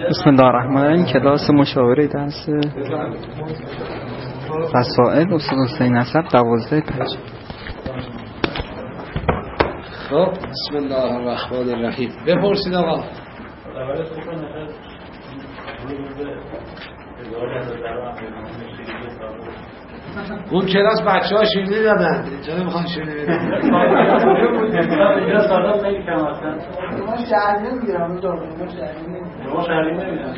بسم الله الرحمن الرحیم. کلاس مشاوره درس فصائل استاد حسین نصر 12 پیج. خب بسم الله الرحمن الرحیم. بپرسید آقا. اون کلاس بچه ها شیرینی دادن، اینجا نمیخوان شیرینی بدن. اینجا سالا خیلی کم هستن. ما شهری نمیگیرم، ما شهری نمیگیرم.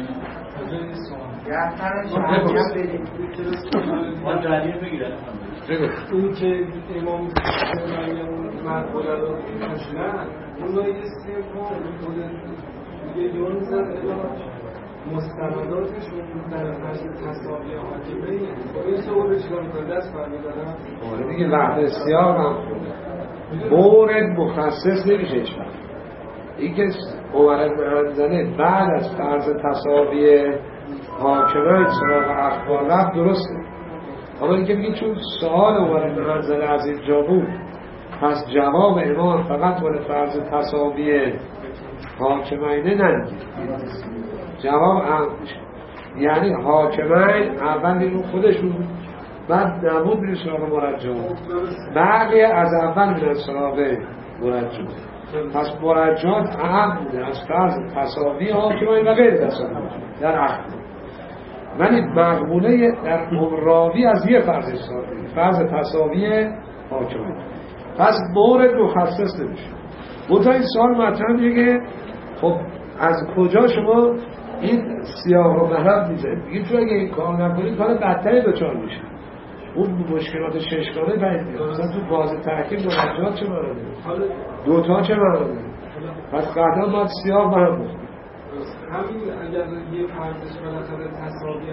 ما شهری بگیرم. اون که امام مقبوله رو کشیدن، اون رو یه سیمون یه جون زد مستنداتشون در مجلس تصاوی حاکمه این صحبه چیکار میکنه؟ دست برمیدارن؟ آره دیگه وقت بسیار هم مورد مخصص نمیشه هیچ وقت. این که عمر زنه بعد از فرض تصاوی حاکمه سراغ اخبار رفت درسته، اما این که میگه چون سوال عمر زنه از اینجا بود پس جواب امام فقط مورد فرض تصاوی حاکمینه ننگید. جواب یعنی حاکمین اول میرون خودشون، بعد نبود میرون سراغ مرجعون، بقیه از اول میرون سراغ مرجعون. پس مرجعات اهم بوده از فرض تصاوی حاکمین و غیر تصاوی در اخبار، ولی مقبوله در راوی از یه فرض حسابی فرض تصاوی حاکمین، پس مورد مخصص نمیشه. منتها این سوال مطرح میگه خب از کجا شما این سیاه رو محرم میزنید؟ میگه چون اگه این کار نکنید کار بدتری دچار میشه، اون مشکلات ششگانه پیدا میاد. مثلا تو باز تحکیم مرجعات چه معنی؟ دوتا چه معنی؟ پس قطعا باید سیاه محرم بکنید. همین اگر یه فرضش بالاخره تصاوی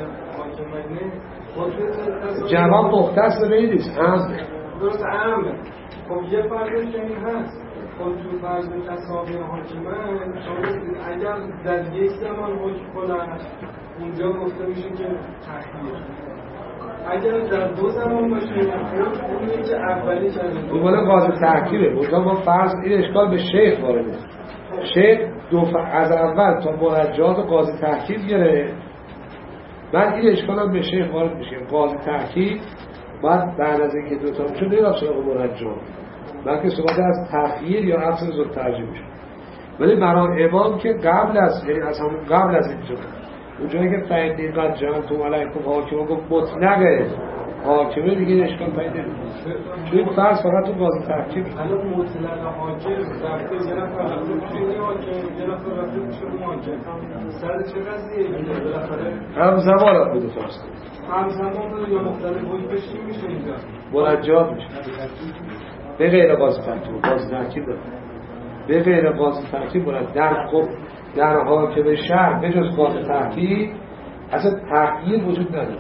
حاکمینه جواب مختص به این نیست، درست عامه. خب یه فرضش این هست، خب تو فرض تصاوی حاکمه اگر در یک زمان حکم کنن اونجا گفته میشه که تخییر، اگر در دو زمان باشه اون که اولی کرده اون بالا قاضی تحکیمه. اونجا ما فرض این اشکال به شیخ وارده، شیخ از اول تا مرجعات قاضی تحکیم گره، بعد این اشکال هم به شیخ وارد میشه. قاضی تحکیم بعد بعد از اینکه دوتا میشه نیرا سراغ مرجعات، بلکه صحبت از تخییر یا عطف زود ترجیح میشه. ولی برای امام که قبل از، یعنی از همون قبل از اینجا اونجایی که فعید اینقدر جمع تو علیکم حاکمه گفت مطلقه حاکمه دیگه اشکال پیدا نمیشه، چون این فرض فقط تو قاضی تحکیم. الان مطلق حاکم رفته یه نفر رفته توی حاکم، یه نفر رفته توی حاکم، سر چه قضیه بالاخره همزمان رفته دو فرض همزمان رو یا مختلف حکمش میشه اینجا مرجعات میشه به غیر قاضی تحکیم. قاضی تحکیم داره به غیر قاضی تحکیم باید در خب در حاکم شهر به جز قاضی تحکیم اصلا تغییر وجود نداره.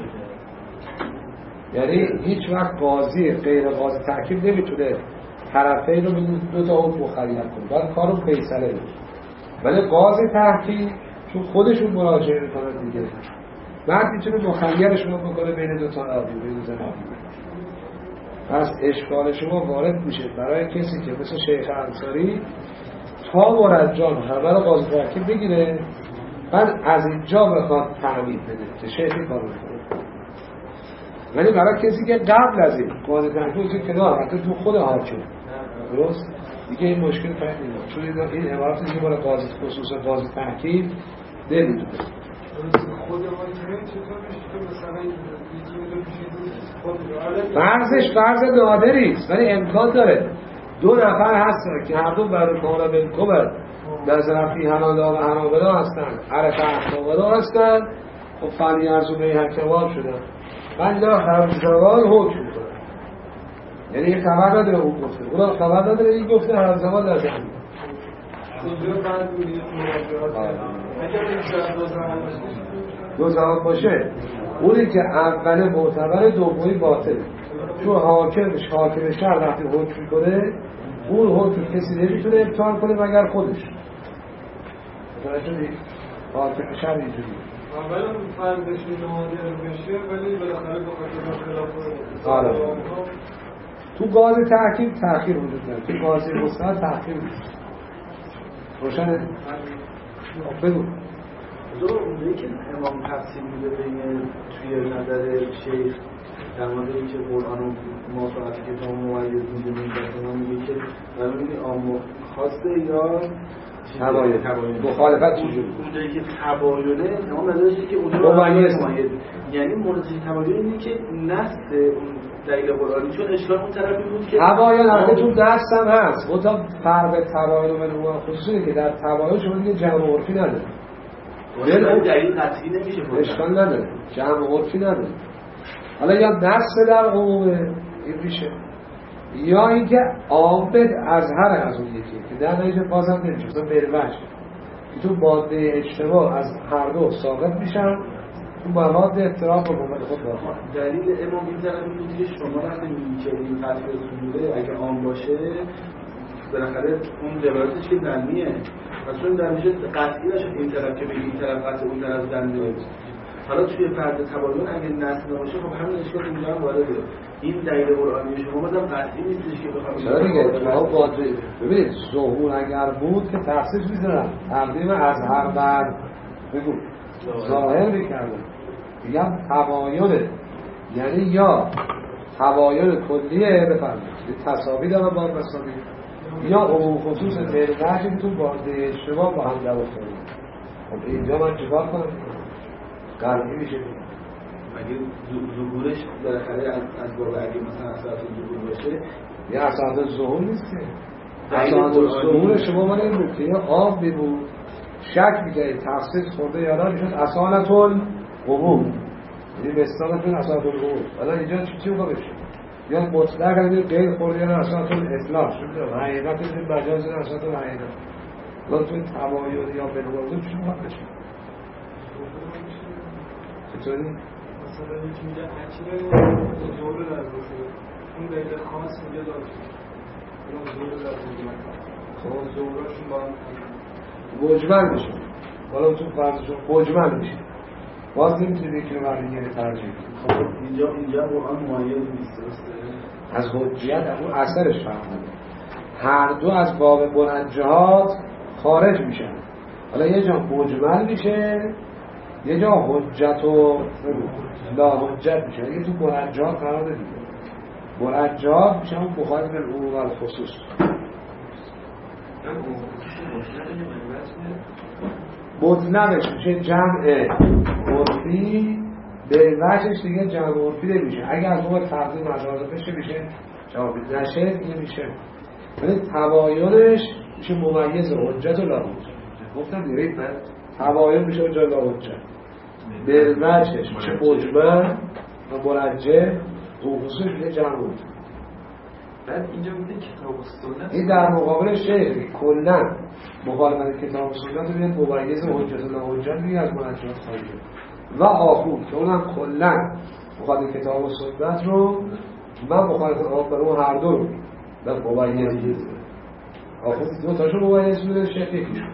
یعنی هیچ وقت قاضی غیر قاضی تحکیم نمیتونه طرفین رو دو تا حکم مخیر کنه، باید کارو فیصله بشه. ولی قاضی تحکیم چون خودشون مراجعه میکنن دیگه، بعد میتونه مخیرشون بکنه بین دو تا راوی، بین دو تا راوی. پس اشکال شما وارد میشه برای کسی که مثل شیخ انصاری تا مرجعان همه رو قاضی تحکیم بگیره، بعد از اینجا بخواد تعمید بده که شیخی کار میکنه. ولی برای کسی که قبل از این قاضی تحکیم که کنار حتی تو خود حاکم درست دیگه این مشکل پیدا نمیاد، چون این عبارت دیگه برای قاضی خصوصا قاضی تحکیم نمیدونه. خود حاکمه چطور میشه که مثلا فرضش فرض نادریست ولی امکان داره دو نفر هستن که هر دو برای کاملا بنکوبر نظرفی حلالا و حراملا هستن، عرف احکاملا هستن و فنی ارزو به حکمان شدن، ولی همزمان حکم کنن. یعنی این خبر نداره اون گفته، اون خبر نداره این گفته، همزمان نظر اونجا بعد میگه اگر این دو زمان باشه اونی که اوله معتبر دومی باطله، چون حاکم شهر وقتی حکم میکنه اون حکم کسی نمیتونه ابطال کنه مگر خودش. متوجه حاکم شهر اینجوری اولا فرضش نادر بشه ولی بالاخره بخاطر خلاف تو قاضی تحکیم تأخیر وجود داره، تو قاضی مستند تأخیر وجود داره. روشنه؟ بگو اونجایی که امام تفسیر میده بین توی نظر شیخ در مورد اینکه قرآن و موافقت کتاب ممیز میده میگه میگه که برای این عام خواسته یا تباین مخالفت چجوری؟ اونجایی که تباینه امام نظرش که اونجا ممیز یعنی مورد تباین اینه که نص اون دلیل قرآنی چون اشکال اون طرفی بود که تباین البته تو دست هم هست منتها فرق تباین و منوع خصوصی که در تباین شما دیگه جمع عرفی نداره دلیل قطعی نمیشه اشکال نداره جمع عرفی نداره حالا یا نص در عمومه این میشه یا اینکه عامد از هر اون یکی که در نتیجه بازم نمیشه مثلا بروش که تو ماده اجتماع از هر دو ثابت میشن تو مواد احترام رو به خود دارم. دلیل امام این طرف بود که شما وقتی میگید که این قطع رسوله اگه عام باشه بالاخره اون روایتش که دنیه پس چون در میشه قطعی باشه این طرف که بگی این طرف قطع اون طرف دنیه حالا توی فرد تباین اگه نص نباشه خب همین اشکال اینجا هم وارده این دلیل قرآنی شما بازم قطعی نیستش که بخوام چرا دیگه شما باید ببینید ظهور اگر بود که تخصیص می‌ذارن تقدیم از هر بر بگو ظاهر می‌کردن میگم تباینه یعنی یا تباین کلیه بفرمایید تساوی دارن با مساوی یا عموم خصوص ترجیحی که تو باده اجتماع با هم در افتاده خب اینجا من چیکار کنم قرضی میشه اگه ظهورش بالاخره از باب اگه مثلا اصالت ظهور باشه یه اصالت ظهور نیست که اصالت ظهور شما من این بود که یه آب بود شک میگه تخصیص خورده یا نه میشد اصالت العموم یعنی بستانتون اصالت العموم حالا اینجا چی میخواه بشه یا مطلق اگه غیر خورده یا نه اصالت الاطلاق شده حقیقت این مجاز نه اصالت الحقیقت حالا توی تمایل یا بلوازم چی میخواه بشه چطوری؟ مثلا یکی میگه اچره حضور لازمه اون دلیل خاص میگه لازمه اون حضور لازمه خب حضوراشون با هم مجمل میشه حالا تو فرضشون مجمل میشه باز نمیتونید یکی رو برای ترجیح خب اینجا قرآن مایل نیست درسته؟ از حجیت اون اثرش فهمده هر دو از باب منجهات خارج میشن حالا یه جا مجمل میشه یه جا حجت و لا حجت میشه یه تو منجهات قرار دیگه منجهات میشه اون مخالف العموم و الخصوص مطلقش میشه جمع عرفی به وجهش دیگه جمع عرفی نمیشه اگر از اون تقدیم مجازه بشه میشه جوابی نشه دیگه میشه ولی تباینش میشه ممیز حجت و لا حجت گفتم دیگه تباین میشه حجت لا حجت به وجهش میشه مجمل و مرجع و خصوص میشه جمع عرفی بعد اینجا میده کتاب و سنت این در مقابل شیخ کلا مخالفت کتاب و سنت رو میاد ممیز حجت و لا حجت میگه از منجات خارجه و آخون که اونم کلا مخالفت کتاب و سنت رو من مخالفت اون هر دو رو من ممیز آخون دو تاشو ممیز میده شیخ یکیشون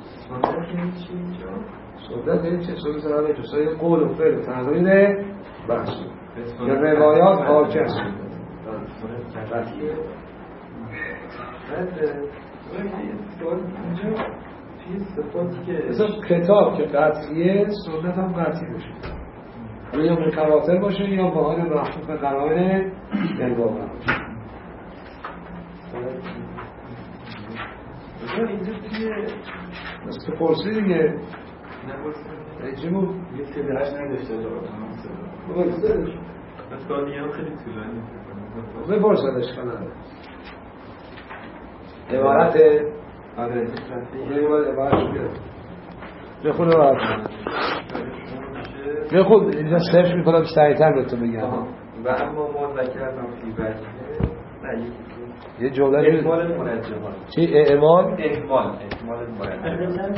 سنت یعنی چه سنت همه تو سایه قول و فعل و تقریر بحث یا روایات حاکم سوال اینجا توی صفاتی که مثلا کتاب که قطعیه سنت هم قطعی باشه یا متواتر باشه یا با حال محفوظ به قرائن الواقع باشه اینجا توی مثل پرسی دیگه چی بود؟ یه سلیحش نداشته بپرسدش مثلا دیگه هم خیلی طولانی بپرسدش کنم عبارت آره عبارتش بیاد بخونه عبارت بخون اینجا سرچ میکنم سریعتر به تو بگم و اما ما ذکرنا فی وجهه نه یه جمله احمال منجهات چی؟ احمال احمال منجهات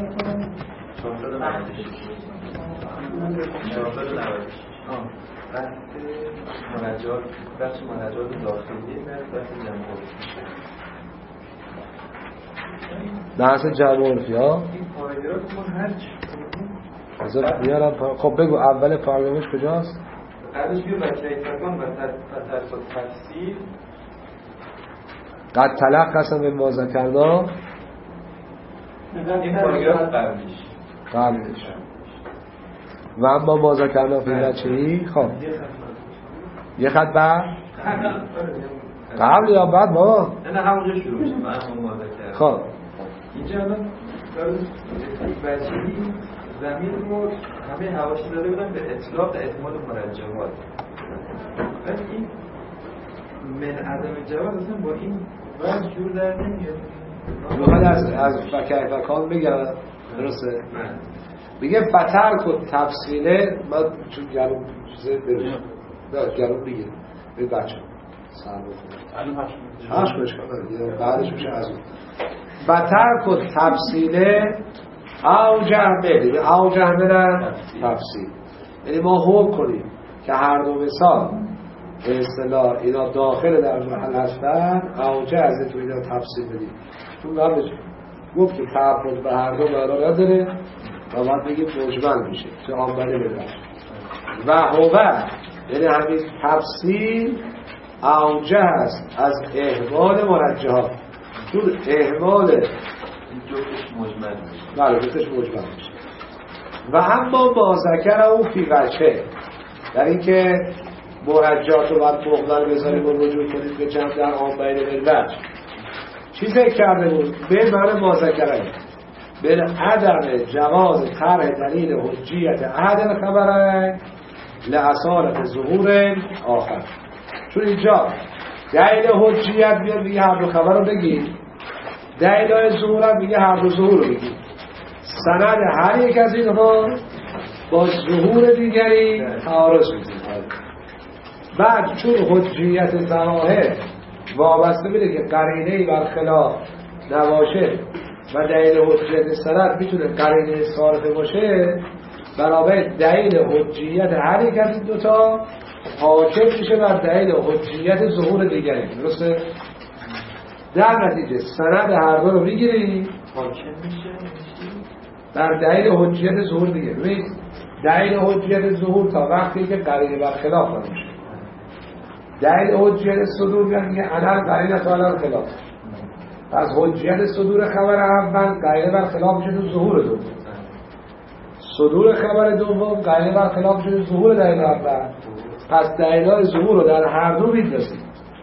490 بحث منجهات بخش منجهات داخلی بحث جمع بحث جمع عرفی ها این پایدارات ما هر چی ازت بیارم خب بگو اول پاراگرافش کجاست؟ قبلش بیو وکیل تکان و تفسیر قد طلق قسم به ما ذکرنا این پاراگراف قبلش و اما ما ذکرنا فی بچه‌ای. خب یه خط بعد قبل یا بعد ما نه همونجا شروع میشه. من ما ذکر. خب اینجا الان بچه‌ای زمین رو همه حواشی داده بودن به اطلاق احتمال مرجحات. ولی این من عدم جواز اصلا با این وضع جور در نمیاد. میخواد از فکرفکان بگم درسته؟ میگه فتر کن تفصیله. من چون گلوم چیزه برشم نه گلوم بگیر به بچه سر بکنم هشت بشکنم بعدش میشه از اون فتر کن تفصیله او جهمه او جهمه در تفصیل. یعنی ما حکم کنیم که هر دو مثال به اصطلاح اینا داخل در محل هستن اوجه از تو اینا تفصیل بدیم. چون قبلش گفت که تعبد به هر دو معنا نداره و باید بگیم مجمل میشه چه آنبره بدن و هوه یعنی همین تفصیل اوجه هست از احوال مرجحات. چون احوال جفتش مجمل میشه. بله جفتش مجمل میشه. و اما ما ذکر او فی بچه در این که مرجحات رو باید مقبل بذاریم و رجوع کنیم به جمع در آن بین بالوجه. چی ذکر کرده بود؟ به معنی ما ذکره به عدم جواز طرح دلیل حجیت احد الخبرین لأصالت ظهور آخر. چون اینجا دلیل حجیت بیاد میگه هر دو خبر رو بگید، دلیل ظهور هم میگه هر دو ظهور رو بگید. سند هر یک از اینها با ظهور دیگری تعارض میکنه. بعد چون حجیت ظواهر وابسته بوده که قرینه‌ای برخلاف نباشه و دلیل حجیت سند میتونه قرینه صارفه باشه، بنابراین دلیل حجیت هر یک از این دوتا حاکم میشه بر دلیل حجیت ظهور دیگری. درسته؟ در نتیجه سند هر دو رو میگیری حاکم میشه بر دلیل حجیت ظهور دیگری. ببین دلیل حجیت ظهور تا وقتی که قرینه برخلاف نباشه. دلیل حجیت صدور میگه علل قرینه تا علل خلاف. از حجیت صدور خبر اول قرینه بر خلاف میشه تو ظهور دوم. صدور خبر دوم قرینه بر خلاف میشه تو ظهور دلیل اول. پس دلیل‌های ظهور رو در هر دو می‌درسیم.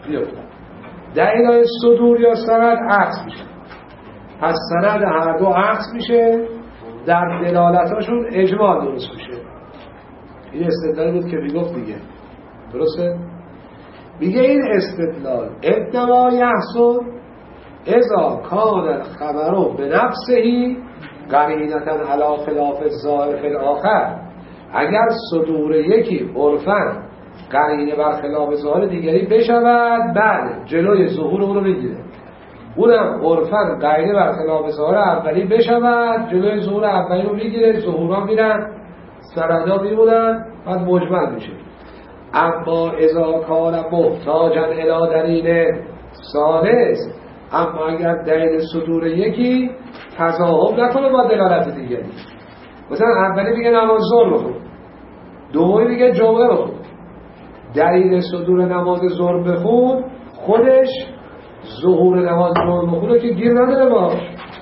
دلیل‌های صدور یا سند عکس میشه. پس سند هر دو عکس میشه، در دلالتاشون اجماع درست میشه. این استدلالی بود که میگفت دیگه. درسته؟ میگه این استدلال ادعا یحصل اذا کان الخبر بنفسه قرینة علی خلاف الظاهر فی الاخر. اگر صدور یکی عرفاً قرینه برخلاف ظاهر دیگری بشود، بعد جلوی ظهور اون رو میگیره. اونم عرفاً قرینه برخلاف ظاهر اولی بشود، جلوی ظهور اولی رو میگیره، ظهورا میرن سندا میمونن، بعد مجمل میشه. اما اذا کان محتاجا الی دلیل ثالث، اما اگر دلیل صدور یکی تضاهم نکنه با دلالت دیگری، مثلا اولی میگه نماز ظهر بخون، دومی میگه جمعه بخون، دلیل صدور نماز ظهر بخون خودش ظهور نماز ظهر بخونه که گیر نداره باش.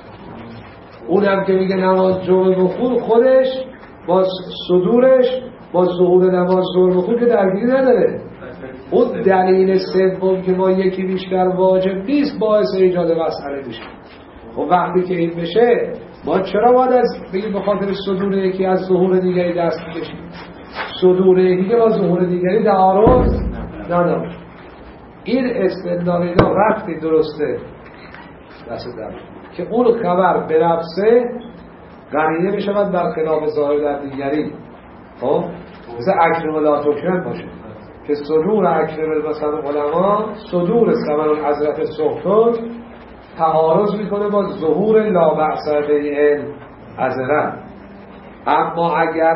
اونم که میگه نماز جمعه بخون خودش با صدورش با ظهور نماز ظهر بخون که درگیری نداره. اون دلیل سوم که ما یکی بیشتر واجب نیست باعث ایجاد مسئله میشه. خب وقتی که این بشه ما چرا باید از بگیم به خاطر صدور یکی از ظهور دیگری دست بکشیم؟ صدور یکی که با ظهور دیگری تعارض نداره. این استدلال اینا وقتی درسته دست در که اون خبر به نفسه قرینه میشود برخلاف ظاهر در دیگری. خب مثل اکرم لا تکرم باشه که صدور اکرم مثلا علما صدور ثمن حضرت سلطان تعارض میکنه با ظهور لا بأس به العذرا. اما اگر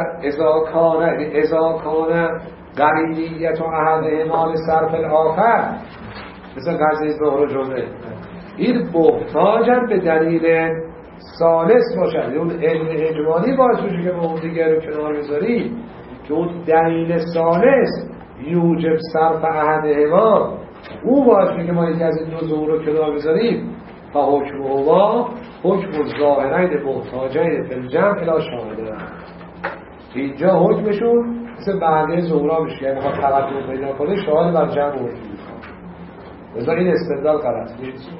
اذا کان قرینیت و احد اعمال صرف الاخر مثل قضیه ظهر جمعه، این محتاجن به دلیل ثالث باشد. اون علم اجمالی باعث میشه که ما اون دیگر رو کنار بذاریم که اون دلیل ثالث یوجب صرف احد اعمال، او باعث میشه که ما یکی از این دو ظهور رو کنار بذاریم. تا حکم هوا حکم ظاهرین محتاجین فی الجمع الی شاهدین. اینجا حکمشون مثل بقیه ظهورا میشه، یعنی بخواد تقدم پیدا کنه شاهد بر جمع حکم میخواد. مثلا این استدلال غلط نیست.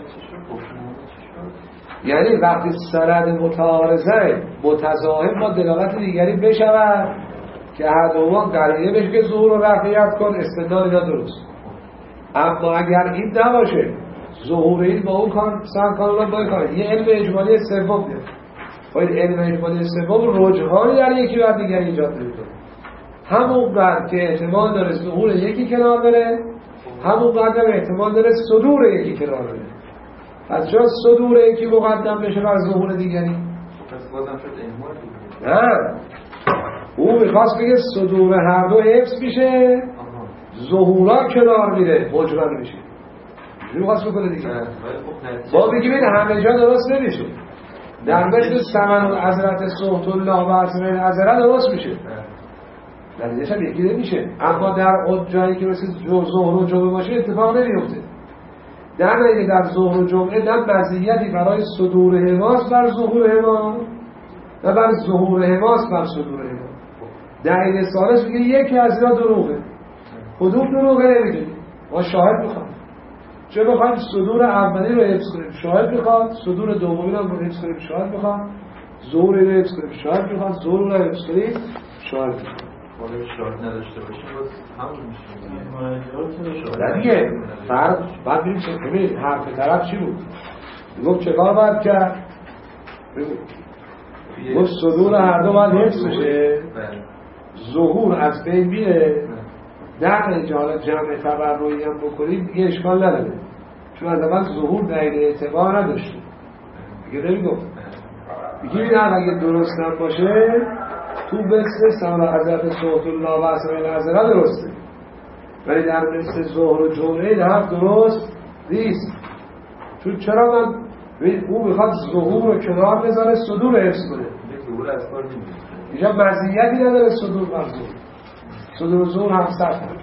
یعنی وقتی سند متعارضه متضاهم با دلالت دیگری بشود که هر دوما قرینه بشه که ظهور رو رفعیت کن، استدلال اینا درست. اما اگر این نباشه ظهور این با اون کانون با این کانون، یه علم اجمالی سوم بیاد، باید علم اجمالی سوم رجحانی در یکی بر دیگری ایجاد میکنه. همون قدر که احتمال داره ظهور یکی کنار بره، همون قدر احتمال داره صدور یکی کنار بره. پس چرا صدور یکی مقدم بشه بر ظهور دیگری؟ پس بازم شد احمال. نه، او میخواست بگه صدور هر دو حفظ میشه، ظهورا کنار میره، مجمل میشه. چی میخواست بکنه دیگه؟ با بگیم این همه جا درست نمیشه. در مثل ثمن و حضرت صحت الله و حسن حضرت درست میشه، نتیجهش هم یکی نمیشه. اما در جایی که مثل ظهر و جمعه باشه اتفاق نمیفته. در نتیجه در ظهر و جمعه نه مزیتی برای صدور حواس بر ظهور حواس و بر ظهور حواس بر صدور حواس. دلیل ثالث میگه یکی از اینا دروغه، کدوم دروغه نمیدونی، ما شاهد میخوام. چه بخوایم صدور اولی رو حفظ کنیم شاهد میخواد، صدور دومی رو حفظ کنیم شاهد میخواد، ظهور رو حفظ کنیم شاهد میخواد، ظهور رو حفظ کنیم شاهد میخواد. حالا شاهد نداشته باشیم باز همون میشه. نه دیگه فرق بعد بریم چه ببینید حرف طرف چی بود؟ گفت چه کار باید کرد؟ گفت صدور هر دو باید حفظ بشه، ظهور از بین میره. در اینجا جمع تبرعی هم بکنید دیگه اشکال نداره، چون از اول ظهور دلیل اعتبار نداشته دیگه. نمیگفت میگه اگه درست هم باشه تو مثل سمن حضرت صحت الله و حسن حضرت درسته، ولی در مثل ظهر و جمعه در درست نیست. چون چرا من او میخواد ظهور رو کنار بذاره صدور رو حفظ کنه، ظهور از کار نمیشه. اینجا مزیتی نداره صدور بر ظهور، صدور و ظهور هم سخت هم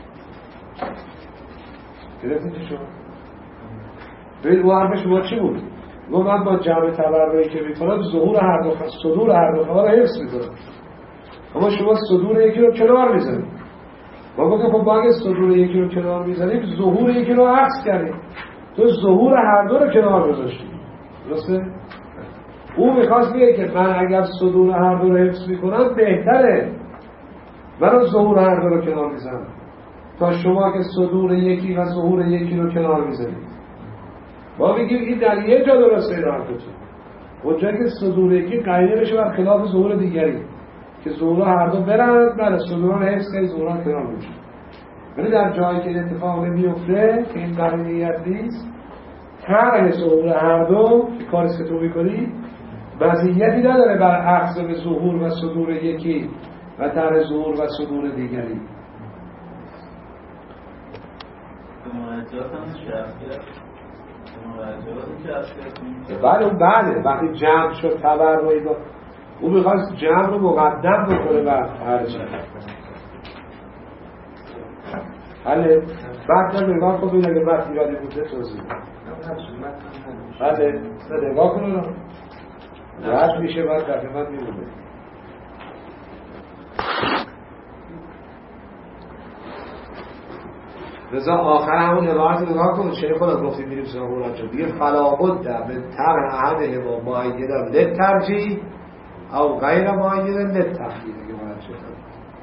گرفتید چی شما؟ ببین او حرف شما چی بود؟ گفت من با جمع تبرعی که میکنم ظهور هر دو صدور هر دو خبر رو حفظ میکنم، اما شما صدور یکی رو کنار میزنید. ما گفتم خب با اگه صدور یکی رو کنار میزنیم ظهور یکی رو عکس کردیم، تو ظهور هر دو رو کنار گذاشتی، درسته؟ او میخواست بگه که من اگر صدور هر دو رو حفظ میکنم بهتره من ظهور هر دو رو کنار میزنم تا شما که صدور یکی و ظهور یکی رو کنار میزنید. ما بگیم این در یه جا درسته این حرفتون، اونجایی که صدور یکی قرینه بشه بر خلاف ظهور دیگری که ظهور هر دو برند، بله صدور رو حفظ کنید ظهور رو کنار میشه. ولی در جایی که اتفاق نمیفته که این قرینیت نیست، طرح ظهور هر دو کاری که تو میکنی وضعیتی نداره بر اخذ به ظهور و صدور یکی و طرح ظهور و صدور دیگری. بله اون بعده وقتی جمع شد تبرعی با او میخواست جمع رو مقدم بکنه بر هر چیز. بله بعد من نگاه کن بید اگه بعد ایرادی بوده توضیح بله نگاه کن رد میشه بعد دفعه من میمونه. رضا آخر همون عبارت نگاه کن چه خدا گفتیم میریم سراغ قرآن شد دیگه فلابد در به طرح احده با معیدن لد ترجیح او غیر معیدن لد تخییر اگه باید شد.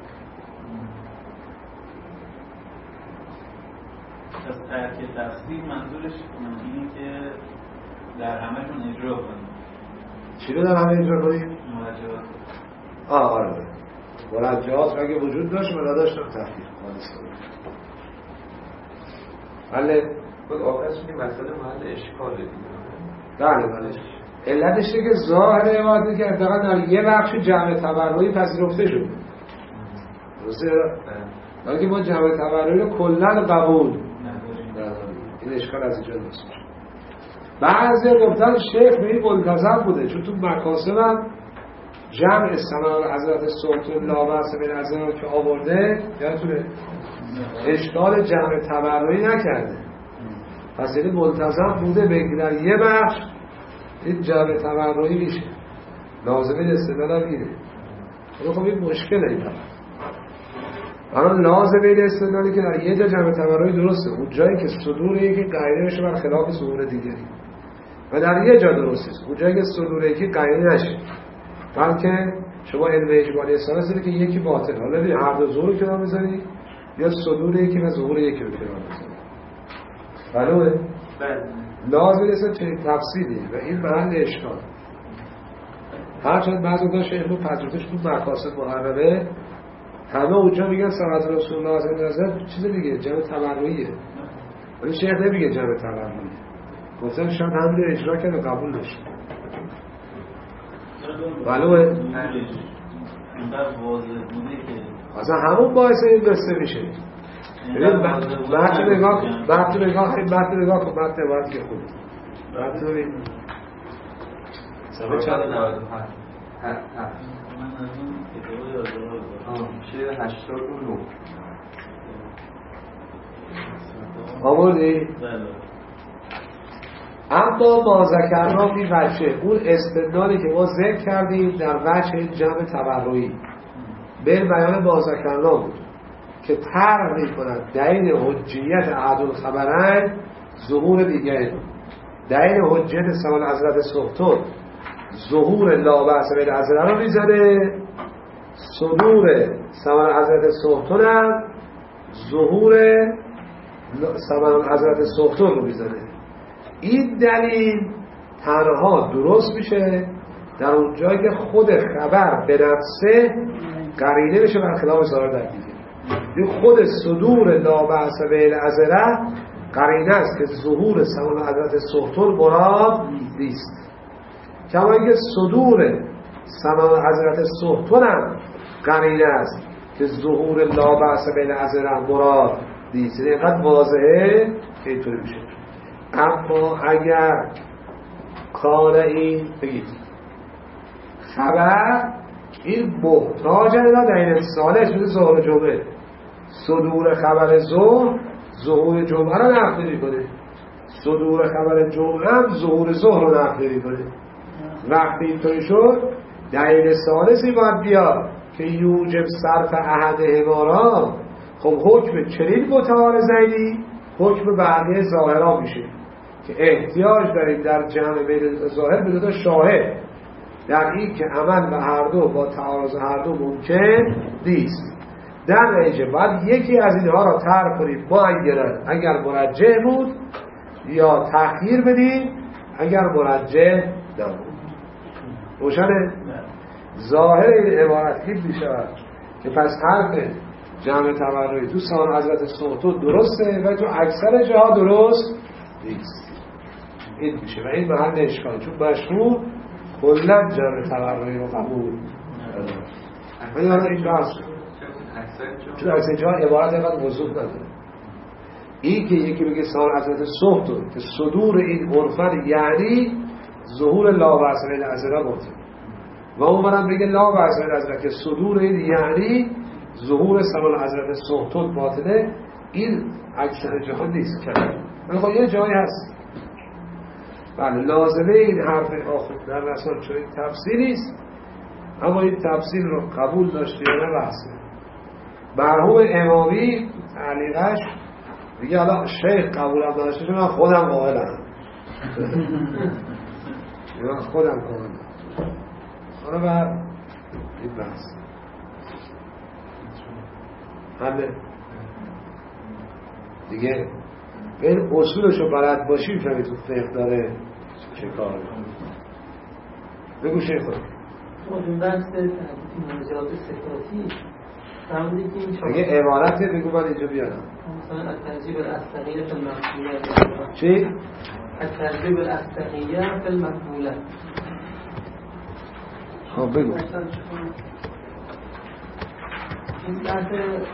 از ترک تفسیر منظورش اینه که در همه‌شون اجرا کنیم. چی رو در همه اجرا کنیم؟ مرجعات. آره مرجعات اگه وجود داشت من نداشتم تخییر خالص. بله خود آخرش که مسئله محل اشکاله دیگه. بله علتش که ظاهر عبادت که اتفاقا در یه بخش جمع تبرعی پذیرفته شد. درسته؟ ولی که ما جمع تبرعی رو کلاً قبول نداریم. این اشکال از اینجا درست میشه. بعضی گفتن شیخ به این ملتزم بوده چون تو مکاسب هم جمع ثنا حضرت صحت الله و حسن حضرت که آورده یادتونه اشکال جمع تبرعی نکرده، پس این ملتزم بوده بگی در یه بخش این جمع تبرعی میشه، لازمه استدلال هم اینه. خب این مشکله این الان لازمه این استدلالی که در یه جا جمع تبرعی درسته، اون جایی که صدور یکی قرینه بشه بر خلاف ظهور دیگری، و در یه جا درسته اون جایی که صدور یکی قرینه نشه، بلکه شما علم اجمالی اصطلاح داره که یکی باطل، حالا ببین هر دو ظهور رو کنار می‌ذاری یا صدور یکی و ظهور یکی رو کنار می‌ذاری. بله لازم نیست چنین تفصیلی و این محل اشکال. هرچند بعضی داشت علم و پذیرتش تو مقاصد محرمه، همه اونجا میگن سنت رسول الله صلی الله علیه و چیز دیگه جمع تبرعیه، ولی شیخ نمیگه جمع تبرعیه، گفتن شاید همین رو اجرا کرد و قبول نشه. بله اصلا همون باعث این قصه میشه. بعد نگاه کن بعد عبارت که خود بعد تو ببین سبب چند 95 میشه 89 آوردی؟ اما ما ذکرنا فی وجه، اون استدلالی که ما ذکر کردیم در وجه جمع تبرعی به بیان ما ذکرنا بود که طرح می‌کند دلیل حجیت احد الخبرین ظهور دیگه، دلیل حجیت سوال حضرت سلطان ظهور لا بأس بالعزله رو میزنه، صدور سوال حضرت سلطان هم ظهور سوال حضرت سلطان رو میزنه. این دلیل تنها درست میشه در اون جایی که خود خبر به نفسه قرینه بشه بر خلاف ظاهر در دیگه. این خود صدور لا بأس بالعزله قرینه است که ظهور سوال حضرت سلطان مراد نیست، کما اینکه صدور سوال حضرت سلطان هم قرینه است که ظهور لا بأس بالعزله مراد نیست. یعنی اینقدر واضحه که اینطوری میشه. اما اگر کار این بگید خبر این محتاج الان در این ساله شده ظهور جمعه، صدور خبر ظهور جمعه رو نقل میکنه، صدور خبر جمعه هم ظهور رو نقل میکنه. وقتی اینطوری شد دلیل ثالثی باید بیاد که یوجب صرف احد امارا، خب حکم چنین متعارضینی حکم بقیه ظاهرا میشه که احتیاج داریم در جمع بین ظاهر به دو شاهد در این که عمل به هر دو با تعارض هر دو ممکن نیست. در نتیجه باید یکی از اینها را طرح کنیم معینا اگر مرجح بود یا تأخیر بدیم اگر مرجح نبود. روشنه؟ ظاهر این عبارت این میشود که پس حرف جمع تبرعی تو سوال حضرت سلطان درسته و تو اکثر جاها درست نیست. این میشه و این محل اشکال، چون مشهور کلا جمع تبرعی رو قبول نداره. این بحث چون اکثر جاها عبارت اینقدر وضوح نداره. این که یکی بگه سوال حضرت سلطان که صدور این عرفن یعنی ظهور لا بأس بالعزله باطل، و اون برم بگه لا بأس بالعزله که صدور این یعنی ظهور سوال حضرت سلطان باطله. این اکثر جاها نیست کرده، ولی خب یه جایی هست. بله لازمه این حرف آخر در رسال چون تفسیر نیست، اما این تفسیر رو قبول داشته یا نه بحثه. مرحوم امامی تعلیقش دیگه الان شیخ قبول هم داشته چون من خودم قائلم خودم قائلم. حالا بر این بحث همه دیگه این اصولشو بلد باشیم که تو فقه داره چه کار بگو شیخ خود اون بحث مجاز صفاتی فهمیدی که این اگه عبارته بگو من اینجا بیارم مثلا الترجیب الاستقیه فی المقبوله. چی؟ الترجیب الاستقیه فی المقبوله. خب بگو این بحث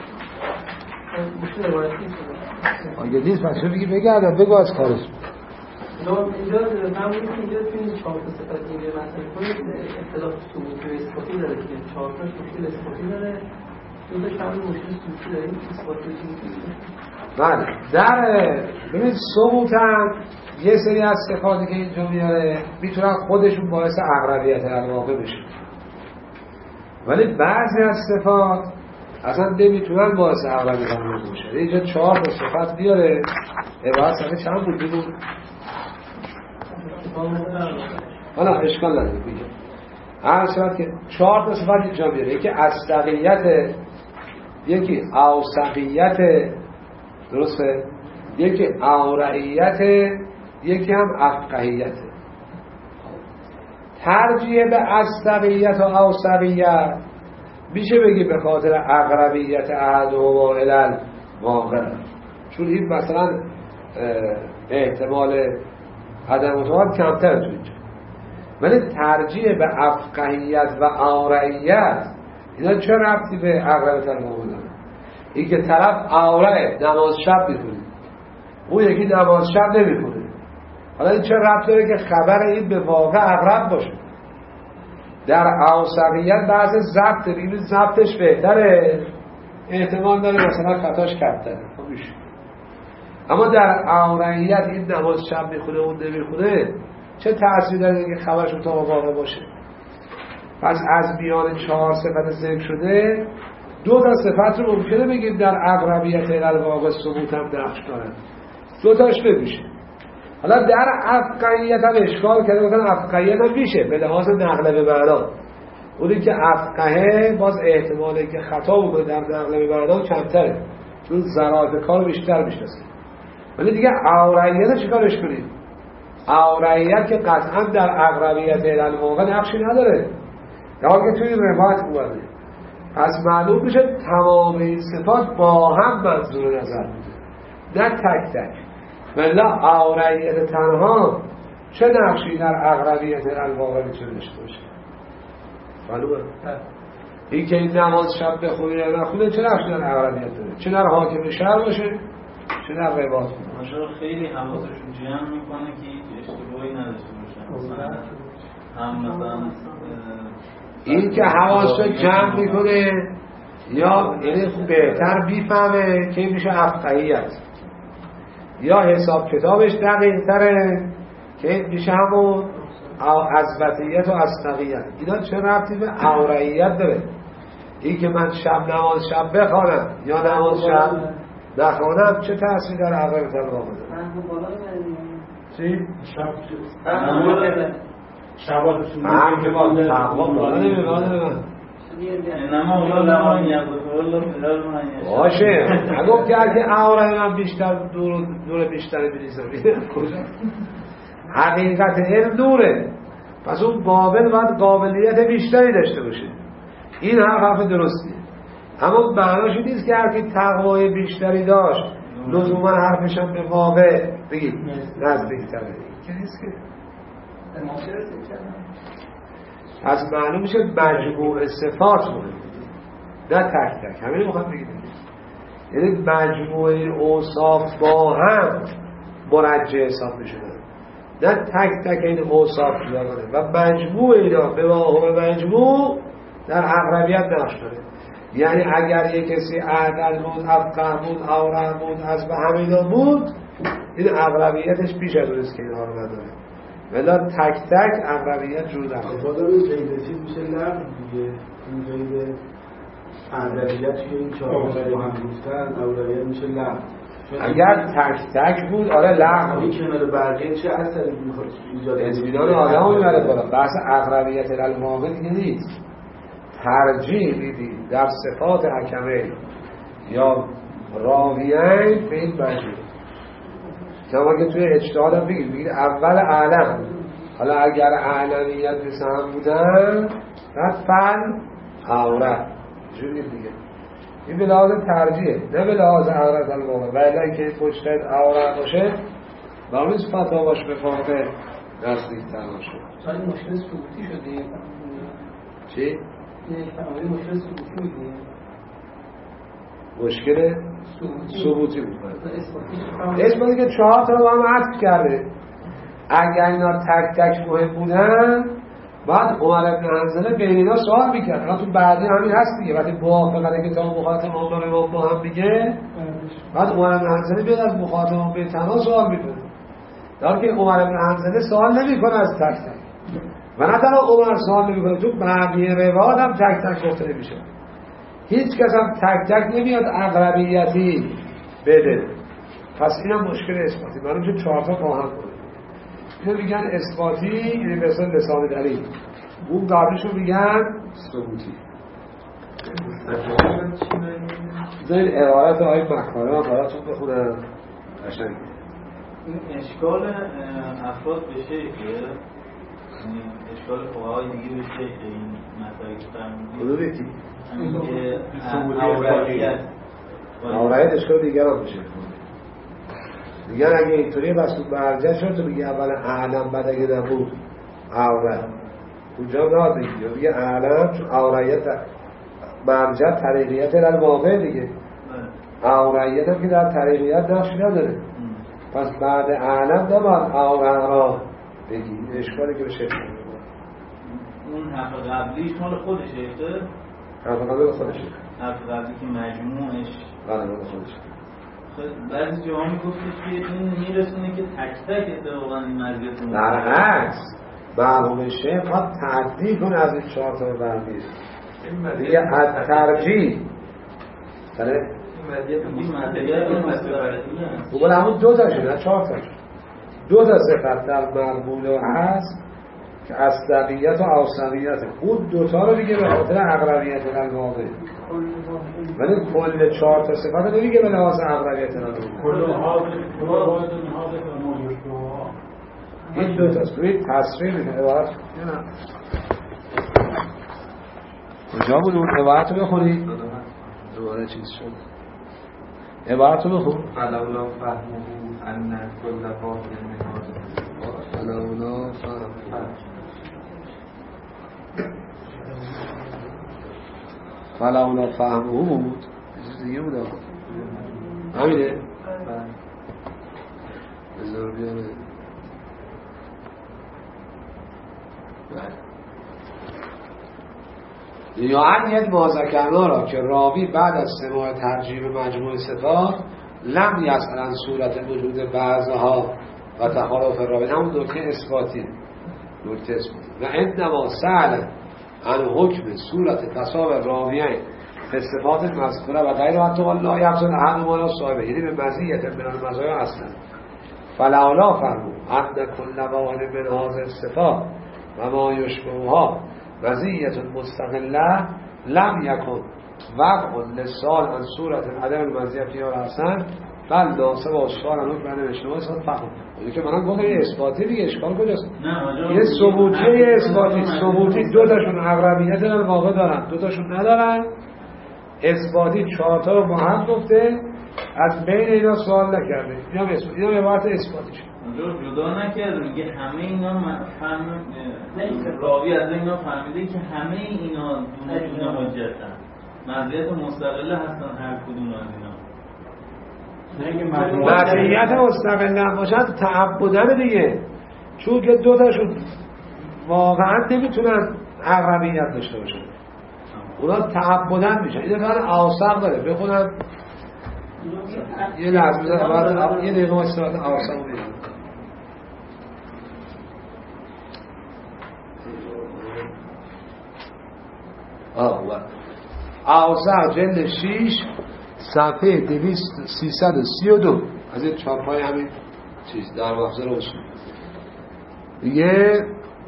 مشکل عبارتی اگه نیست پس بگی بگردم بگو از کارش اینجا فهمیدی که اینجا توی چهار تا صفت اینجا مثلا کنید اختلاف ثبوتی و اثباتی داره که چهار تاش مشکل اثباتی داره، دو تاش هم مشکل ثبوتی داره. اثباتی بله در ببین ثبوت هم یه سری از صفاتی که اینجا میاره میتونن خودشون باعث اقربیت الواقع بشه ولی بعضی از صفات اصلا نمیتونن باعث اغلبیت الموضوع بشه. اینجا 4 تا صفت بیاره عبارت صفحه چند بود بگو؟ حالا اشکال نداره بگم هر صفت که 4 تا صفت اینجا بیاره، یکی اصدقیت، یکی اوثقیت، درسته؟ یکی اورعیت، یکی هم افقهیت. ترجیح به اصدقیت و اوثقیت میشه بگی به خاطر اقربیت احد و الال واقع، چون این مثلا احتمال عدم متواد کمتر تو اینجا. ولی ترجیح به افقهیت و اورعیت اینا چه ربطی به اقربیت الموضوع داره؟ این که طرف اورعه نماز شب میکنه، اون یکی نماز شب نمیکنه، حالا این چه ربط داره که خبر این به واقع اقرب باشه؟ در اوثقیت بعض ضبط بگیم ضبطش بهتره، احتمال داره مثلا خطاش کمتره، خب میشه. اما در اورعیت این نماز شب میخونه اون نمیخونه چه تأثیر داره که خبرش تا واقع باشه؟ پس از میان 4 صفت ذکر شده 2 تا صفت رو ممکنه بگیم در اقربیت الواقع ثبوت هم نقش دارن، 2 تاش بمیشه. حالا در افقهیت هم اشکال کرده بودن افقهیت هم میشه به لحاظ نقل به معنا، اونی که افقهه باز احتمالی که خطا بکنه در نقل به معنا کمتره چون ظرافت کار بیشتر میشناسه. ولی دیگه اورعیت چیکارش کنید؟ اورعیت که قطعا در اقربیت الواقع نقشی نداره، در حالی که توی روایت اومده، پس معلوم میشه تمام این صفات با هم منظور نظر بوده نه تک تک. ولی اورعیت تنها چه نقشی در اقربیت الواقع میتونه داشته باشه؟ معلومه؟ این که این نماز شب بخونه یا نخونه چه نقشی در اقربیت داره؟ چه در حاکم شهر باشه چه در روایت باشه. خیلی حواسشون جمع میکنه که هیچ اشتباهی نداشته باشن. هم مثلا این که حواسش جمع میکنه یا یعنی بهتر بیفهمه که میشه افقهیت، یا حساب کتابش دقیق تره که میشه همون عزبتیت و اصدقیت. اینا چه ربطی به اورعیت داره؟ این که من نماز شب بخوانم یا نماز شب نخوانم چه تأثیر در اقربیت الواقع داره؟ چی؟ شباتشون باشه نگفت که اورای من بیشتر دور بیشتری بریزم کجا؟ حقیقت علم دوره، پس اون قابل باید قابلیت بیشتری داشته باشه. این حرف درستیه، اما معناش نیست که هر کی تقوای بیشتری داشت لزوما حرفش هم به واقع بگید نزدیک‌تره، که نیست که. از معلوم میشه مجموع صفات مهم نه تک تک. همین رو میخوام بگید، یعنی مجموعه اوصاف با هم مرجع حساب میشه، نه تک تک این اوصاف جداگانه. و مجموع اینا به واقع مجموع در اقربیت نقش داره. یعنی اگر یک کسی اعدل بود، افقه بود، اورع بود، از به همینا بود، این اقربیتش بیش از اونست که اینها رو نداره. ولی تک تک اقربیت جور داره. خدا رو قیدتی میشه لغو دیگه. این قید اقربیت که این 4 با هم گفتن اولویت میشه لغو. اگر تک تک بود آره لغو. این کنار بقیه چه اثری میخواد ایجاد کنه؟ اطمینان آدمو میبره بالا. بحث اقربیت الواقع دیگه نیست. ترجیح میدید در صفات حکمه یا راویین به این مجموع. شما که توی اجتهاد هم بگید اول اعلم، حالا اگر اعلمیت مثل هم بودن بعد فن اورع جوری دیگه. این به لحاظ ترجیحه نه به لحاظ اورع الواقع. ولی که مجتهد اورع باشه معلوم فتاواش به واقع نزدیک‌تر باشه. این مشکل ثبوتی شده. چی؟ این مشکل ثبوتی میگه. مشکل ثبوتی بود. اثباتی که 4 تا با هم عطف کرده. اگر اینا تک تک مهم بودن بعد عمر بن حنظله بین اینا سوال میکرد. الان تو بعدی همین هست دیگه. وقتی موافقت کتاب مخاطب امام با هم میگه بعد عمر بن حنظله بیاد از مخاطب به تنها سوال میکنه. در حالی که عمر بن حنظله سوال نمیکنه از تک تک. و نه تنها عمر سوال نمیکنه، تو بقیه روایات هم تک تک گفته نمیشه. هیچ کس هم تک تک نمیاد اقربیتی بده. پس اینم مشکل اثباتی. برای اینکه 4 تا فاهم کنه. اینو میگن اثباتی، یعنی به اصطلاح لسان دلیل. اون قبلشو میگن ثبوتی. بذارید عبارت آقای مکارم براتون بخونم قشنگ. این اشکال افراد به شیخه، یعنی اشکال فقهای دیگه به شیخه این مسائل که فرمودید. کدومی؟ که آورایت اشکال دیگر را بشه. میگن اگه اینطوری بسود برجه شد تو بگی اول اعلم بعد اگه نبود اول اونجا ناد بگی یا بگی اعلم چون آورایت مرجع طریقیت الواقع دیگه آورایت هم که در طریقیت نقش نداره. پس بعد اعلم نباید آورا بگی. اشکالی که بشه اون حرف قبلیش مال خودشه. حرف قبلی خودشه. حرف قبلی که مجموعش بله مال خودشه. بعضی جاها میگفتش که این میرسونه که تک تک اتفاقا این مزیت رو در عکس معلوم شیخ باید تعدیل کنه از این 4 تا برمیر دیگه از ترجیح سره این مزیت او بله همون 2 تا شده 4 تا 2 تا صفت در مرموله هست که اصدقیت و اوسقیت. اون 2 تا رو دیگه به خاطر اقربیت الواقع، ولی کل 4 تا صفت رو دیگه به لحاظ اقربیت الواقع. این 2 تاست. ببینید تصریح میکنه عبارت کجا بود اون عبارت رو بخونید دوباره چیز شد. عبارت رو بخون. فلولا فهمه ان کل باطل نهاد فلولا فهمه فلولا فهمه بود چیز دیگه بود همینه بذار بیاره یا عنید ما ذکرنا را که راوی بعد از سماع ترجیح مجموع صفات لم یسأل عن صورت وجود بعضها و تخالف راوی. همون نکته اثباتی و انما سأل عن حکم صورت تصاویر راویین به صفات مذکوره و غیر حتی والله یفضل احد ما صاحبه، یعنی به مزیت من المزایا اصلا. فلولا فرمو ان کل واحد من هذه الصفات و ما یشبهها مزیت مستقله لم یکن وقع لسان عن صورت عدم المزیت یا حسن بل داسه با اشکال انوک بنده بشنوه اصلا فهم. اونی که منم گفتم یه اثباتی دیگه اشکال کجاست؟ یه ثبوتی یه اثباتی. ثبوتی 2 تاشون اقربیت الواقع دارن 2 تاشون ندارن. اثباتی 4 تا رو با هم گفته از بین اینا سوال نکرده. اینا عبارت اثباتیشه. جدا نکرده میگه همه اینا راوی از اینا فهمیده که همه اینا دونه حجتن مزیت مستقله هستن هر کدوم از اینا. مزیت مستقله باشن تعبدن دیگه، چون که 2 تاشون واقعا نمیتونن اقربیت داشته باشن اونا تعبدن میشن. این دفعه آثار داره بخونم یه لحظه بذار یه دقیقه استراحت آثار میگم. آثار جلد 6 صفحه 332 از این چاپای همین چیز در محضر اصول دیگه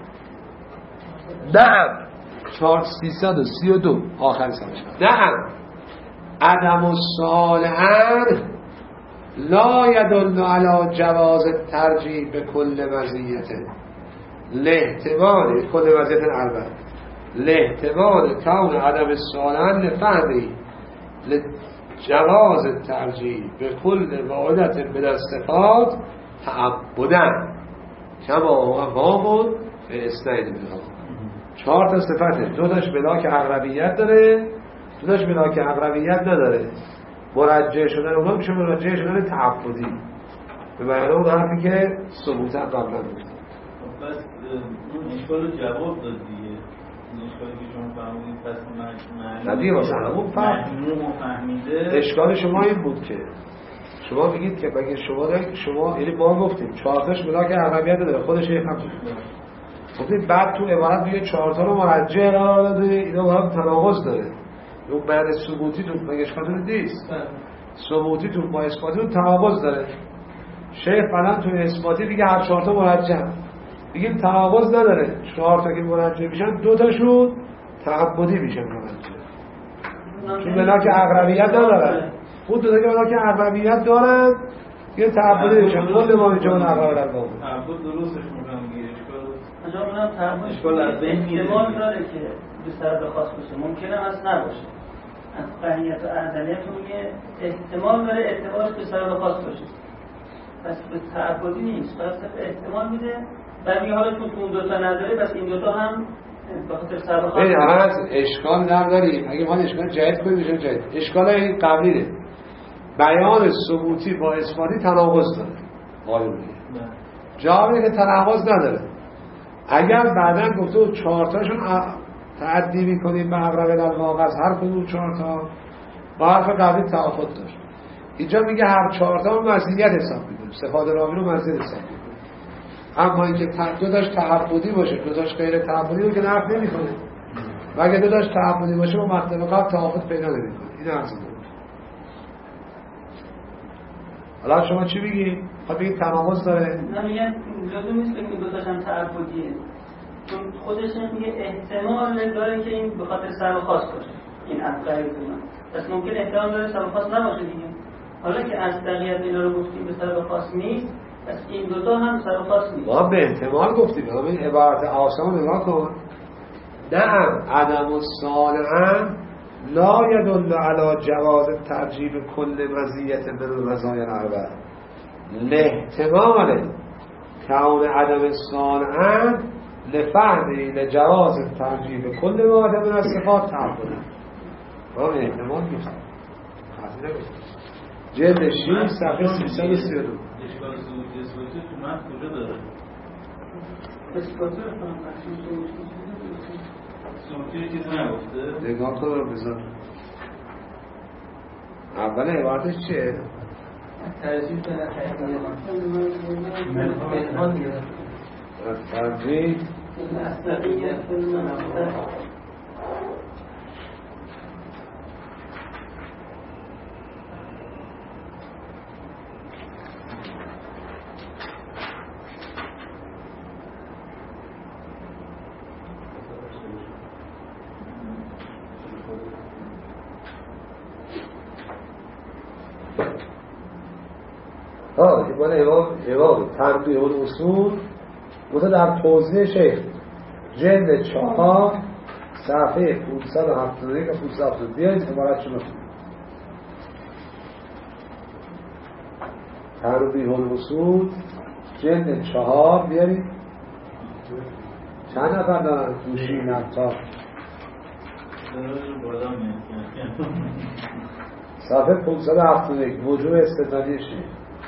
نعم 4332 آخر صفحه. نعم عدم الصالحان لا يدل على جواز الترجیح به کل مزیت لاحتمال کل مزیت البته لاحتمال کون عدم الصالحان لفهمی لجواز الترجیح به کل واحدت من الصفات تعبدن کما واقع به اسناد منها. 4 تا صفته 2 تاش بلاک اقربیت داره 2 تاش بلاک اقربیت نداره. مرجع شدن اونها میشه مرجع شدن تعبدی به معنی اون حرفی که ثبوتا قبلا بود. پس اون اشکال رو جواب داد دیگه. این اشکالی که شما فهمیدید پس ندیه واسه همون فهمیده. اشکال شما این بود که شما بگید که بگید شما یعنی ما گفتیم 4 تاش بلاک اقربیت داره خودش یک هم گفتیم بعد تو عبارت دیگه 4 تا رو مرجع قرار داده، اینا با هم تناقض داره. اون بعد ثبوتی تو مگه اشکالی نیست، ثبوتی تو با اثباتی تو تناقض داره. شیخ فعلا تو اثباتی دیگه هر 4 تا مرجع دیگه تناقض نداره. 4 تا که مرجع میشن 2 تاشون تعبدی میشن مرجع، چون بنا که اقربیت ندارن. اون 2 تا که بنا که اقربیت دارن یه تعبدی میشن. کل ما اینجا اون اقرب در بابه تعبد درستش میکنم دیگه. اجازه اونم تعبد احتمال داره که به سبب خاص باشه، ممکنه هم نباشه. از قهیت و اعدلیت میگه احتمال داره اعتبارش به سبب خاص باشه، پس به تعبدی نیست، پس به احتمال میده. بعد میگه حالا چون اون 2 تا نداره پس این 2 تا هم به خاطر سبب خاص از اشکال نداریم. اگه ما اشکال جدید کنیم میشه جدید. اشکال این قبلیه، بیان ثبوتی با اثباتی تناقض داره. قایونیه جایی که تناقض نداره. اگر بعداً گفته 4 تاشون تعدی میکنیم به اقرب الواقع از هر کدوم 4 تا با حرف قبلی تعاقد داشت. اینجا میگه هر 4 تا مزیت حساب میکنیم، صفات راوی رو مزیت حساب میکنیم. اما اینکه 2 تاش تعبدی باشه 2 تاش غیر تعبدی رو که نفی نمیکنه. و اگه 2 تاش تعبدی باشه با مطلب قبل تعاقد پیدا نمیکنه. این عرض میکنه. حالا شما چی میگی؟ خب بگید تناقض داره؟ نه میگن لازم نیست که 2 تاش هم تعبدیه، چون خودش میگه احتمال داره که این به خاطر سبب خاص باشه. این اصلا پس ممکن احتمال داره سبب خاص نباشه دیگه. حالا که از بقیت اینا رو گفتیم به سبب خاص نیست، پس این 2 تا هم سبب خاص نیست. ما به احتمال گفتیم. این عبارت آسان نگاه کن. نعم عدم الصانع لا يدل على جواز ترجیب کل مزیت من الرضای الاربع لاحتمال کون عدم الصانع لفهمی لجواز ترجیب کل واحد من الصفات تعبد. ما به احتمال گفتیم. خاطر نگفتیم. جلد 6 صفحه 332. اشکال ثبوتی تو من کجا داره؟ اثبات رو ثبوتی چیزی نگفته؟ نگاه کن رو بذار. اول عبارتش چیه؟ ترجیح به ملحان دیگه. ترجیح اصلیت المنافع. امام تنبیه الاصول مثلا در توضیح شیخ جلد 4 صفحه 571 و 570 بیایید عبارت شما تنبیه الاصول جلد 4 بیایید. چند نفر دارن؟ گوشی نفتا صفحه 571 وجوه استدلالی شیخ.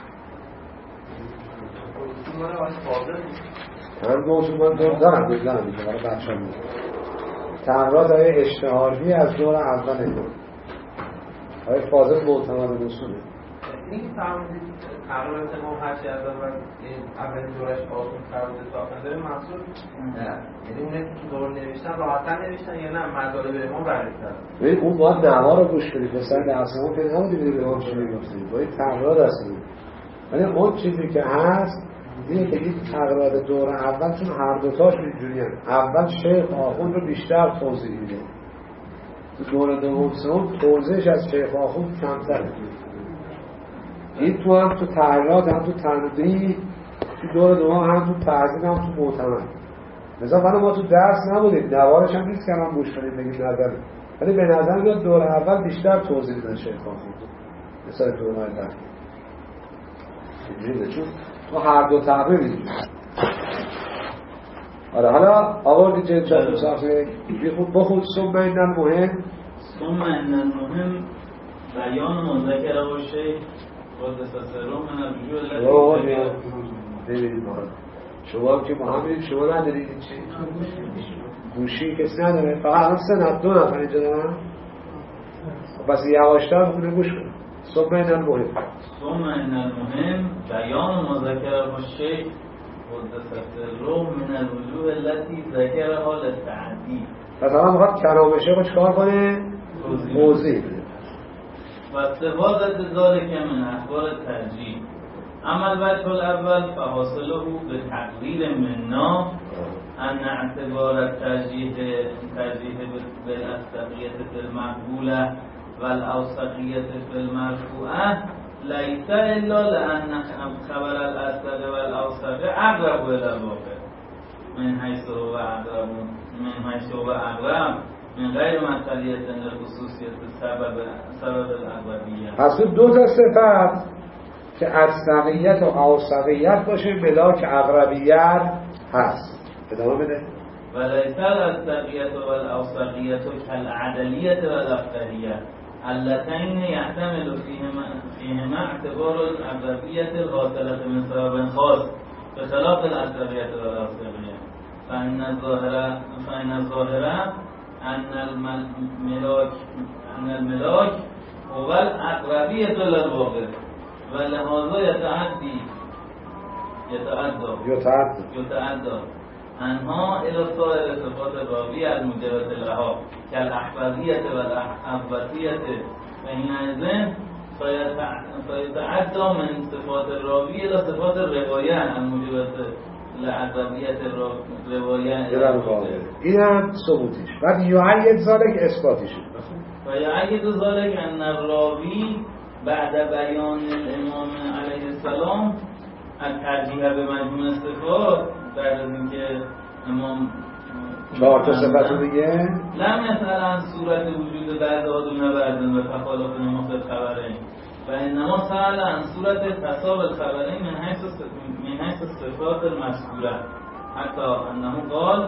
من موضوع من دارم بگذارم میگه برای بچه هم میگه تغییرات های اشتهاری از دور اول نگاه های فاضل معتمد رسوله. این فرمودید تغییرات ما هرچی از اولین دورش آسون فرموده تا آخر داره محصول یعنی اونه تو دور نوشتن راحتن نوشتن یا نه مطالب امام بررسی کردن. اون باید نوا رو گوش کنید. مثلا در اصلا که نبودی بده به اون چی میگفتید باید تغییرات هستید. ولی اون چیزی که هست اینه که این تغییرات دور اول چون هر دوتاش اینجوریه. اول شیخ آخوند رو بیشتر توضیح میده، تو دور دوم سوم توضیحش از شیخ آخوند کمتره. این تو هم تو تغییرات هم تو تنبیه تو دور دوم هم تو تعظیم هم تو معتمد. مثلا ما تو درس نبودیم دوارش هم نیست که من گوش کنیم بگیم نظر، ولی به نظر میاد دور اول بیشتر توضیح میدن شیخ آخوند مثلا دورهای بعد اینجوریه چون تو هر دو تعبیر میدونی. آره حالا آوردی جلد 4 صفحه بخود ثم ان المهم ثم ان المهم بیان مذکر و شیخ قدس سرهم من الرجوع التي ببینید شما که با هم میدید شما ندارید چی؟ گوشی کسی نداره فقط هم 3 نفر اینجا دارن. پس یواشتر بخونه گوش کنم. ثم ان المهم ثم ان المهم بیان مذکر و شیخ قدس سره من الوجوه التي ذکرها للتعدی. مثلا میخواد کلام شیخ رو چکار کنه؟ موضیح بده. و استفاده ذلك من اخبار ترجیح. اما الوجه الاول فحاصله به تقریر منا ان اعتبار الترجیح بالاستقیت فی المقبوله والاوثقیت فی المرفوعه لیس الا لان خبر الاستقی والاوثق اقرب الى الواقع من حیث هو اقرب من غیر مسئلیت لخصوصیت سبب الاغلبیه. پس دو تا صفت که اصلیت و اوثقیت باشه بلا که اقربیت هست. ادامه بده. ولیس الاستقیت و الاوثقیت کالعدلیت و الافقهیه اللتین یحتمل فیهما اعتبار الاغلبیت الحاصله من سبب خاص بخلاف الاستقیت و الاوثقیه. فإن الظاهر أن الملاك هو الأقربية للواقع ولهذا يتعدى أنها إلى سائر صفات الراوية الموجبة لها كالأحفظية والأحفظية فحينئذ فيتعدى من صفات الراوي إلى صفات الرواية الموجبة لعدبیت روایه این هم ثبوتیش. بعد یعید ذالک اثباتیش. و یعید ذالک ان الراوی بعد بیان الامام علیه السلام الترجیح به مجموع صفات بعد از اینکه امام 4 تا صفت دیگه لم مثلا صورت وجود بعض دون بعض و تخالف نماز خبرین و انما سأل عن صورت تصاب الخبرین من حیث الصفات المذکوره حتی انه قال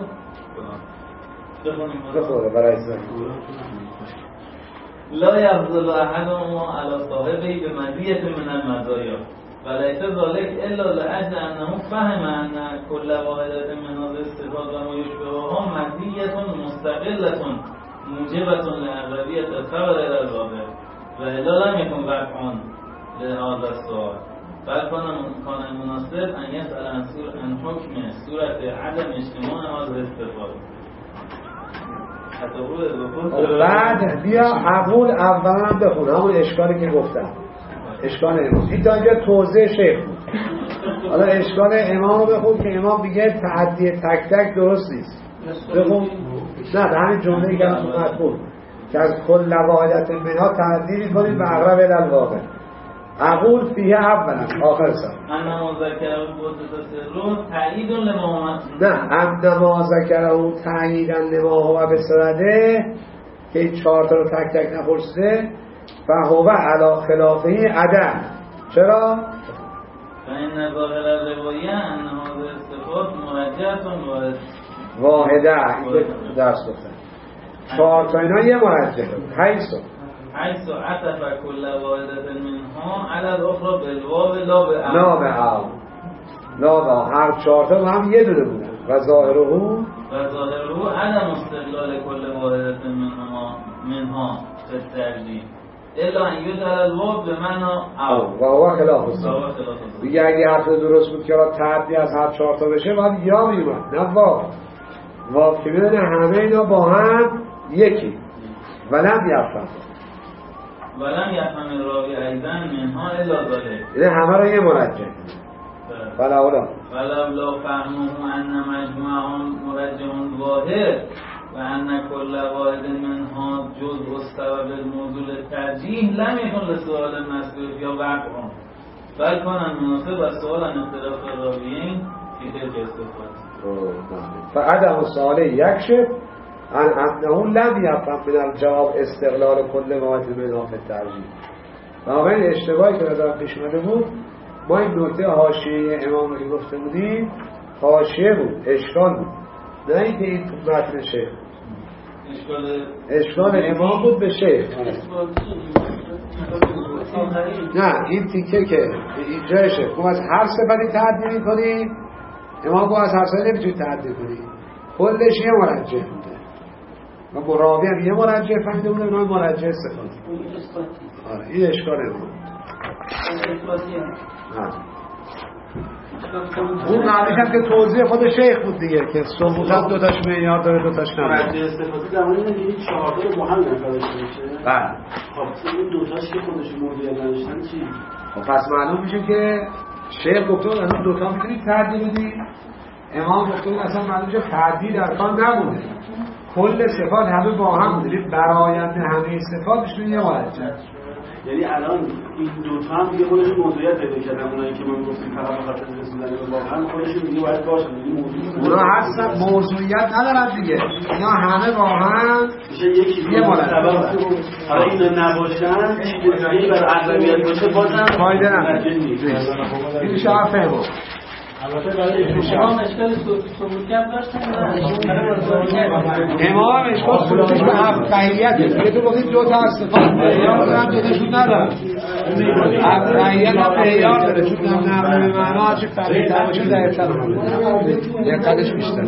لا يفضل احدهما على صاحبه بمزیة من المزایا وليس ذلك الا لاجل انه فهم ان كل واحدة من هذه الصفات وما يشبهها مزیة مستقلة موجبة لأغلبية الخبر الى الواقع والا لم يكن وقعا لهذا السؤال بل كان مناسب ان يسأل عن حكم صورة عدم اجتماع هذه الصفات. بعد بیا قبول اولا هم بخون همون اشکالی که گفتم. اشکال امام این تا اینجا توضیح شیخ بود. حالا اشکال امام رو بخون که امام دیگه تعدی تک تک درست نیست. بخون نه به همین جمله که مطلوب که از کل واحدت منها تعدی می‌کنید به اقرب الواقع. اقول فیه اولا آخر سر انما ذکره قدس سره تأیید لما نه انما ذکره تأییدا لما هو بسرده که این 4 تا رو تک تک نپرسیده فهو علی خلافه عدم. چرا؟ فإن ظاهر الروایه ان هذه الصفات مرجحه واحده درس گفتن 4 تا اینا یه مرجح حيث عطف كل واحدة منها على الأخرى بالواو لا بأو لا هر 4 تا هم یه دونه بودن و ظاهره عدم استقلال كل واحدة منها في الترجیح الا ان يجعل الواو بمعنى او و هو خلاف الصواب. دیگه اگه حرف درست بود که تعدی از هر 4 تا بشه باید یا میومد نه واو که میدونه همه اینا با هم یکی ولم يفهم الراوی ایضا منها الا ذلك. این همه رو یه مرجح فلولا فهمه ان مجموعهم مرجح ظاهر و ان كل واحد منها جزء السبب الموضوع للترجیح لم يكن لسؤال المسئول یا وقع بل كان مناسب السؤال عن اختلاف الراویین في تلك الصفات. فعدم السؤال يكشف عن انه لم يفهم من الجواب استقلال كل واحد منها في الترجیح. واقعا اشتباهی که نظر پیش اومده بود ما این نکته حاشیه امام رو گفته بودیم حاشیه بود اشکال بود نه اینکه این متن شیخ اشکال امام بود به شیخ. نه این تیکه که اینجا شیخ ما از هر صفتی تعدیل می‌کنیم امام گفت از هر صفتی نمی‌تونید تعدیل کنید کلش یه مرجح بوده و مراوی هم یه مرجح فهمیده بوده اونها مرجح صفات. آره این اشکال امام. اون قبلیش هم که توضیح خود شیخ بود دیگه که ثبوت هم دوتاش معیار داره دوتاش نداره. رد استفاده زمانی نگیرید 4 تا رو با هم نفرش میشه. بله. خب این دوتاش که خودشون موضوعیت نداشتن چی؟ خب پس معلوم میشه که شیخ گفته بود اصلا دوتا میتونید تردید بدید. امام گفته بود اصلا معلوم میشه تردید در کار نبوده. کل صفات همه با هم بوده. براینده همه صفاتشون یه وجه. یعنی الان این دوتا هم دیگه خودشون موضوعیت پیدا کردن. اونایی که ما میگفتیم فقط بخاطر رسیدن به واقعا خودشون دیگه باید باشن. اونا هستن موضوعیت ندارن دیگه. اینا همه با هم میشه یکی یه مورد. حالا اینا نباشن چیزی برای اغلبیت باشه بازم فایده نداره. این شرح فهمه. امام اشکال ثبوتیت داشتن امام اشکال ثبوتیش به افقهیته. تو گفتید دو تا صفات معیار دارن دوتاشون ندارن. افقهیت هم معیار داره چون نقل به معنا هرچی فقیه‌تر باشه ضعیف‌تر دقتش بیشتر.